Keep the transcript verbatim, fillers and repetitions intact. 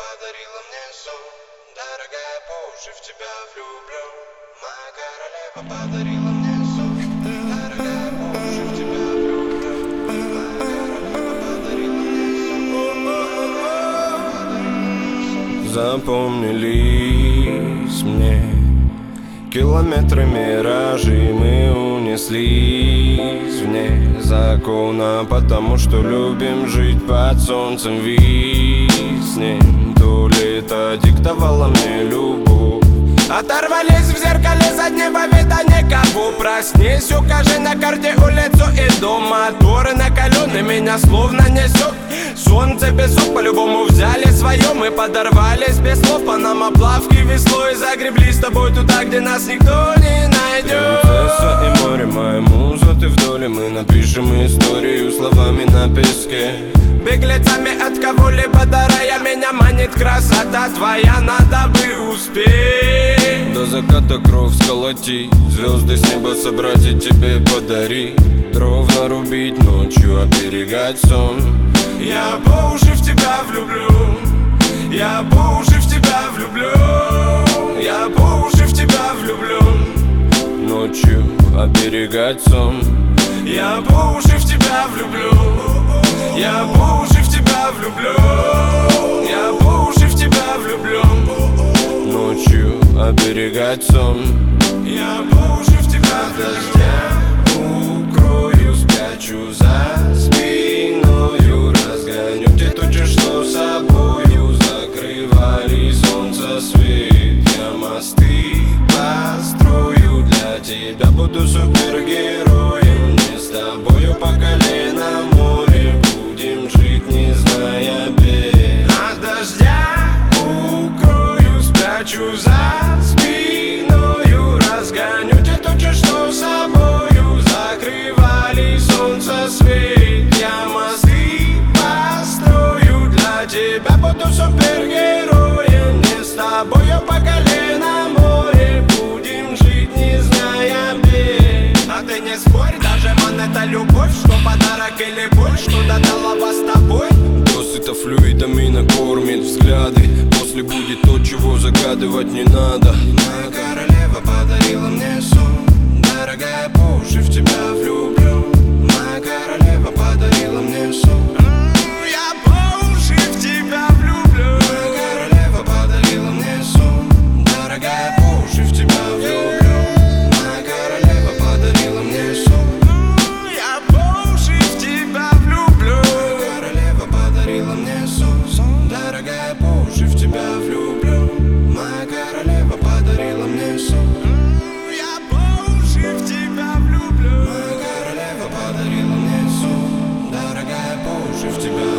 подарила мне сон. Дорогая, по уши в тебя влюблю. Моя королева подарила мне сон. Дорогая, по уши в тебя влюблю. Моя королева подарила мне сон. Запомнились мне километры миражей, мы унеслись вне закона, потому что любим жить под солнцем виснем. То лето диктовало мне любовь. Оторвались в зеркале заднего вида никого. Проснись, укажи на карте улицу и дом. Моторы накалены, меня словно несет. Солнце песок по-любому взяли свое. Мы подорвались без слов, Панама плавки веслой. Загребли с тобой туда, где нас никто не найдет. Принцесса и море, моя муза, ты в доле. Мы напишем историю словами на песке. Беглецами от кого-либо дарая, меня манит красота твоя, надо бы успеть. До заката кровь сколотить, звезды с неба собрать и тебе подарить. Дров нарубить ночью, оберегать сон. Я по уши в тебя влюблю. Я по уши в тебя влюблю. Я по уши в тебя влюблю. Ночью оберегать сон. Я по уши в тебя влюблю. Я по уши в тебя влюблю. Я по уши в тебя влюблю. Ночью оберегать сон. Я по уши в тебя дождя укрою, спрячу за спиною. Разгоню те тучи, что собою закрывали солнце свет. Я мосты построю для тебя, буду супергероем. Не с тобою по колено море, будем жить, не зная бед. От дождя укрою, спрячу за спиною. Разгоню те тучи, что собою закрывали солнце свет. Я мосты построю для тебя, буду супергероем. Не с тобою по колено море, будем жить, не зная бед. А ты не спорь, даже монета любовь, что подарок или боль, что-то дала вас с тобой. Досыта флюидами накормит взгляды. После будет то, чего загадывать не надо. Моя королева подарила мне сон. Дорогая, по уши в тебя влюблю. Моя королева подарила мне сон. Я по уши в тебя влюблю. Моя королева подарила мне сон. Дорогая, по уши в тебя влюблю. Моя королева подарила мне сон. Я по уши в тебя влюблю. Моя королева подарила мне сон. Дорогая, по уши в тебя влюблю. Моя королева подарила мне сон. Я по уши в тебя влюблю. Моя королева подарила мне сон. Дорогая, по уши в тебя